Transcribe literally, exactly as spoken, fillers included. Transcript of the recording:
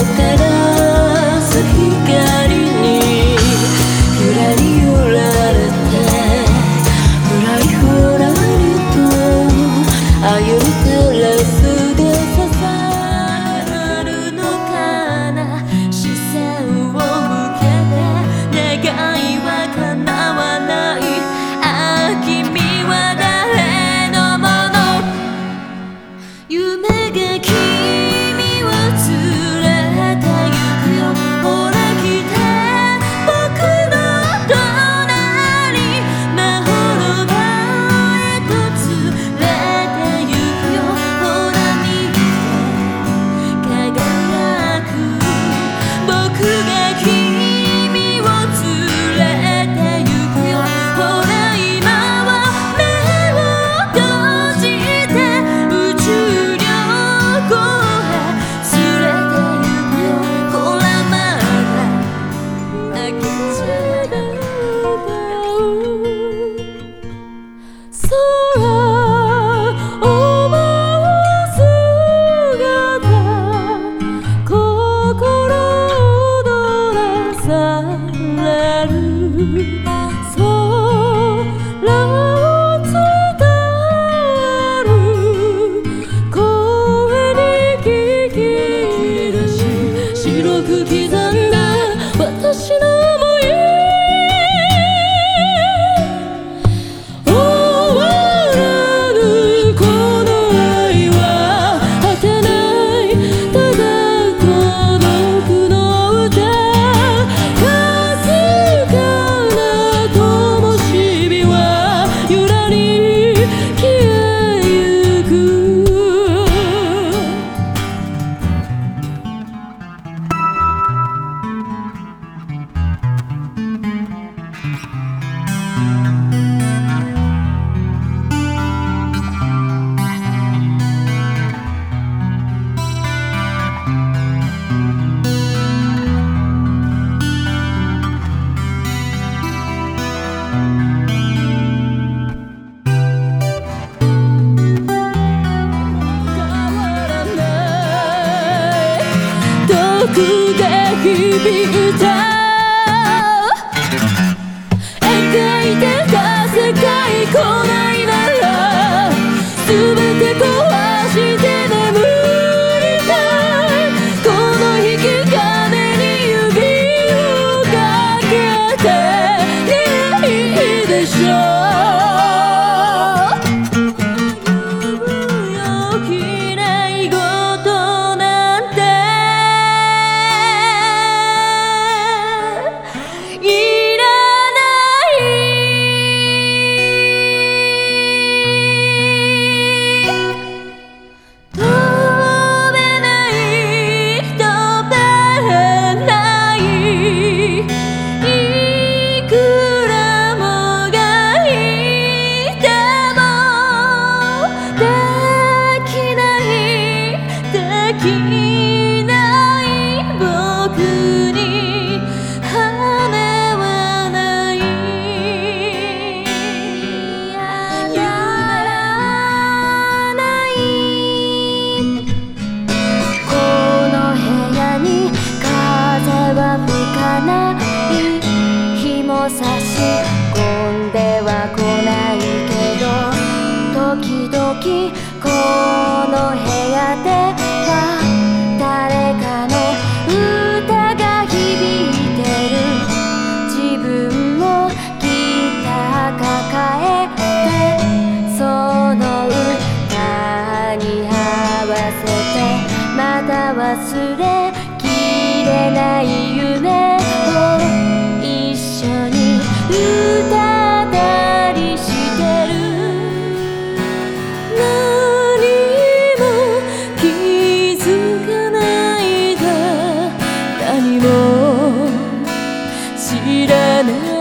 照らす光にゆらり揺られてふらりふらりと歩いてレスで支えるのかな。視線を向けて願いは叶わない。ああ君は誰のもの。夢が君を連れて行くよ。ほら来て僕の隣魔法の場へと連れて行くよ。ほら見て輝く僕が君を連れて行くよ。ほら今は目を閉じて宇宙旅行へ連れて行くよ。ほらまだ開けちゃダメ空を舞う姿心躍らされる。空を伝わる声に聞き出し白く刻んだ私の想い。終わらぬこの愛は果てない。ただ孤独の歌かすかな灯火はゆらり消えゆく。遠くで響いた描いてた世界来ないなら全て壊して眠りたい。この引き金に指をかけていいでしょう。きれい事なんていらない飛べない飛べないいくらもがいてもできないできない僕に羽はない。やらないこの部屋に風は吹かない。日も差し込んでは来ないけど時々この部屋では誰かの歌が響いてる。自分もギター抱えてその歌に合わせてまだ忘れきれない夢を一緒に歌ったりしてる。何も気づかないで何も知らない